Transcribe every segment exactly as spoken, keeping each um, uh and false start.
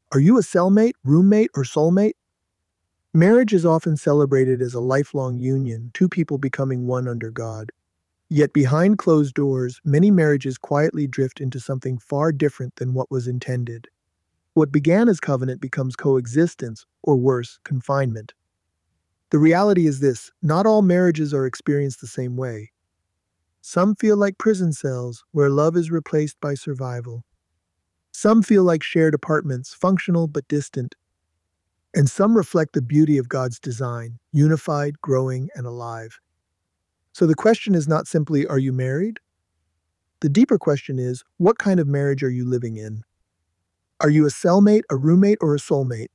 Are you a cellmate, roommate, or soulmate? Marriage is often celebrated as a lifelong union, two people becoming one under God. Yet behind closed doors, many marriages quietly drift into something far different than what was intended. What began as covenant becomes coexistence, or worse, confinement. The reality is this: not all marriages are experienced the same way. Some feel like prison cells, where love is replaced by survival. Some feel like shared apartments, functional but distant. And some reflect the beauty of God's design, unified, growing, and alive. So the question is not simply, are you married? The deeper question is, what kind of marriage are you living in? Are you a cellmate, a roommate, or a soulmate?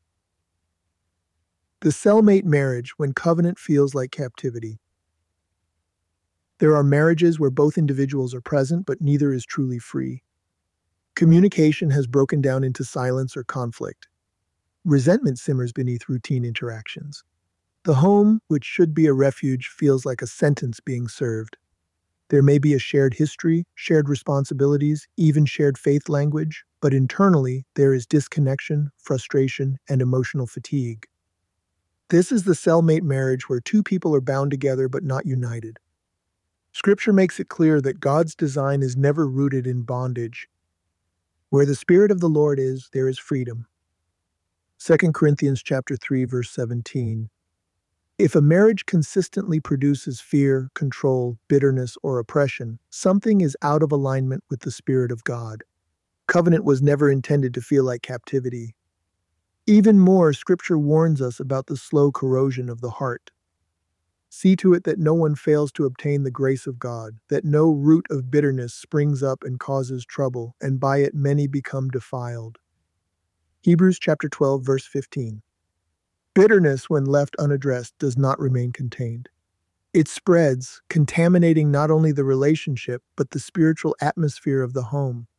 The cellmate marriage, when covenant feels like captivity. There are marriages where both individuals are present, but neither is truly free. Communication has broken down into silence or conflict. Resentment simmers beneath routine interactions. The home, which should be a refuge, feels like a sentence being served. There may be a shared history, shared responsibilities, even shared faith language, but internally there is disconnection, frustration, and emotional fatigue. This is the cellmate marriage where two people are bound together but not united. Scripture makes it clear that God's design is never rooted in bondage. Where the Spirit of the Lord is, there is freedom. Second Corinthians chapter three, verse seventeen. If a marriage consistently produces fear, control, bitterness, or oppression, something is out of alignment with the Spirit of God. Covenant was never intended to feel like captivity. Even more, Scripture warns us about the slow corrosion of the heart. See to it that no one fails to obtain the grace of God, that no root of bitterness springs up and causes trouble, and by it many become defiled. Hebrews chapter twelve, verse fifteen. Bitterness, when left unaddressed, does not remain contained. It spreads, contaminating not only the relationship, but the spiritual atmosphere of the home.